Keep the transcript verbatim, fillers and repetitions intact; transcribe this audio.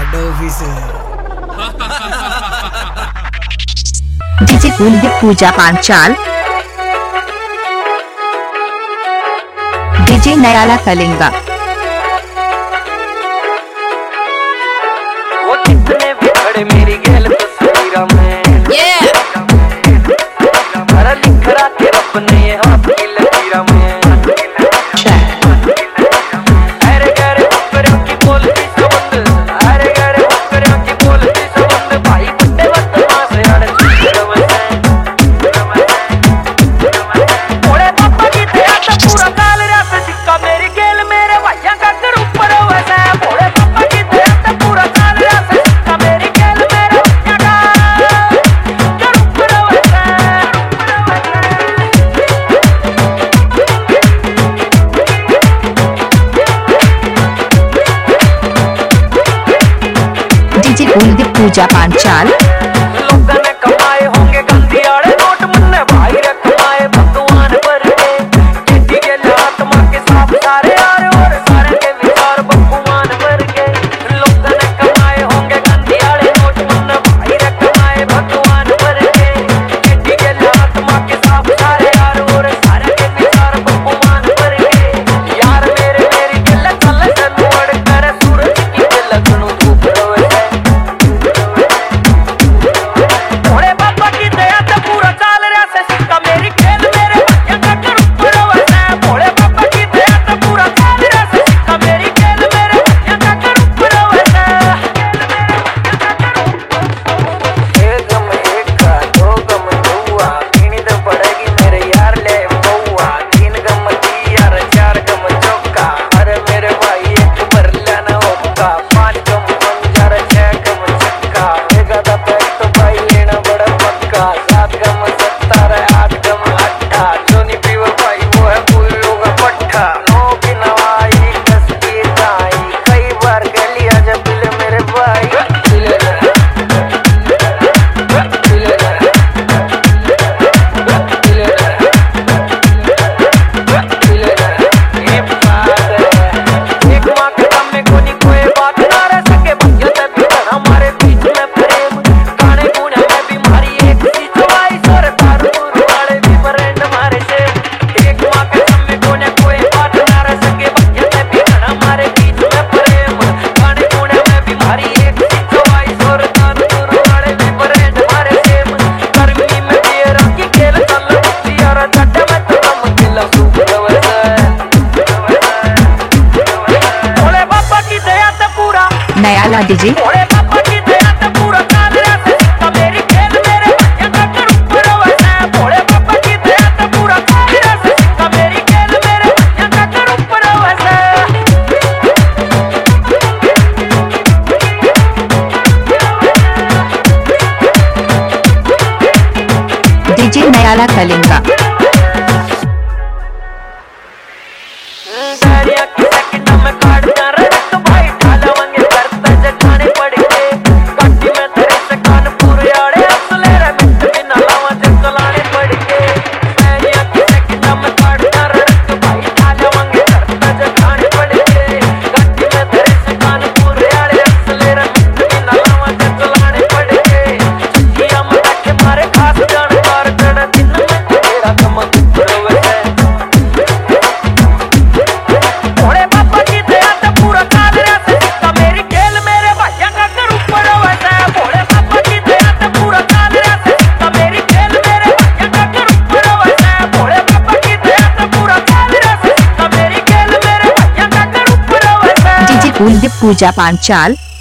DJ Kuldeep Pooja Panchal, DJ Nayala Kalinga. वो कितने भी खड़े मेरी गैल तस्वीर में भरा लिखरा के अपने हाथ की लकीर में अरे गरे ऊपरों की बोलती सबंद अरे गरे ऊपरों की बोलती सबंद भाई बड़े वक्त मां से अड़ ओरे पापा की तेरा तो पूरा काल रात सिक्का मेरी गैल मेरे भैया का कर ऊपर वैसा ओरे पापा की तेरा तो पूरा काल रात सिक्का मेरी गैल मेरे भैया का कर ऊपर वैसा डीजे कुलदीप पूजा पांचाल। लोगों ने कमाए होंगे गंदियाड़े नोट मुन्ने भाई रे कमाए भगवान भर के खेती के आत्मा के साथ सारे आरे और सारे के विचार भगवान भर के लोगों ने कमाए होंगे गंदियाड़े नोट मुन्ने भाई रे कमाए भगवान भर के खेती के आत्मा के साथ सारे आरे और सारे के विचार भगवान भर के यार मेरे मेरी दिल चल जनवड़ कर सूरज की लगनु धूप रोए ओरे बाबा की दया से पूरा चाल रहा से सिक्का मेरी खेल मेरे भैया का कर ऊपर वैसा ओरे बाबा की दया से पूरा चाल रहा से सिक्का मेरी खेल मेरे भैया का कर ऊपर वैसा एक गम एक का दो गम दुआ तीन तो पड़ेगी मेरे यार ले बउआ तीन गम दी यार चार गम चौका अरे मेरे भाई एक भर लेना होगा पांच गम पंजर छह गम चक्का एक आधा पैक तो भाई लेना बड़ा पक्का सात गम सत्तर आठ गम अट्ठा जो नहीं पीवा भाई वो है पुल्लू का पट्टा नौ की नवाई दस की दाई कई बार गली आजा पिले मेरे भाई पिले पिले ये बात है एक माँ के दम में कोई कोई बात ना रह सके भैया से भी कर हमारे बीच में प्रेम गाने गुने में बीमारी एक सी चवाई सर तारू वाले भी फ्रेंड हमारे से एक माँ के दम में कोई कोई बात ना रह सके भैया से भी कर हमारे बीच में प्रेम गाने गुने में बीमारी एक सी चवाई सर तारू वाले भी फ्रेंड हमारे सेम गर्मी में बेरा की खेल चल यार चट्टे में तो कम किला सुपर वैसा ओले बाबा की दया से पूरा नयाला डीजे ओले बाबा की दया से पूरा काल रात सिक्का मेरी खेल मेरे भैया का कर ऊपर वैसा ओले बाबा की दया से पूरा काल रात सिक्का मेरी खेल मेरे भैया का कर ऊपर वैसा डीजे नयाला कलिंगा। दरिया की सेकंड में काट जा रख भाई ढालवांगे करता जगाने पड़ के गट्टी में तेरे से कान पूरे आड़े असले रे मिट बिना लावा जलाने पड़ के दरिया की सेकंड में काट जा रख भाई ढालवांगे करता जगाने पड़ के गट्टी में तेरे से कान पूरे आड़े असले रे मिट बिना लावा जलाने पड़ के चिट्ठियां में रखे मारे खास जानकार चढ़ दिन में तेरा कम ऊपर वैसे ओरे बाबा की दया से पूरा काल रात सिक्का मेरी खेल मेरे भैया का कर ऊपर वैसा ओरे बाबा की दया से पूरा काल रात सिक्का मेरी खेल मेरे भैया का कर ऊपर वैसा ओरे बाबा की दया से पूरा काल रात सिक्का मेरी खेल मेरे भैया का कर ऊपर वैसा डीजे कुलदीप पूजा पांचाल।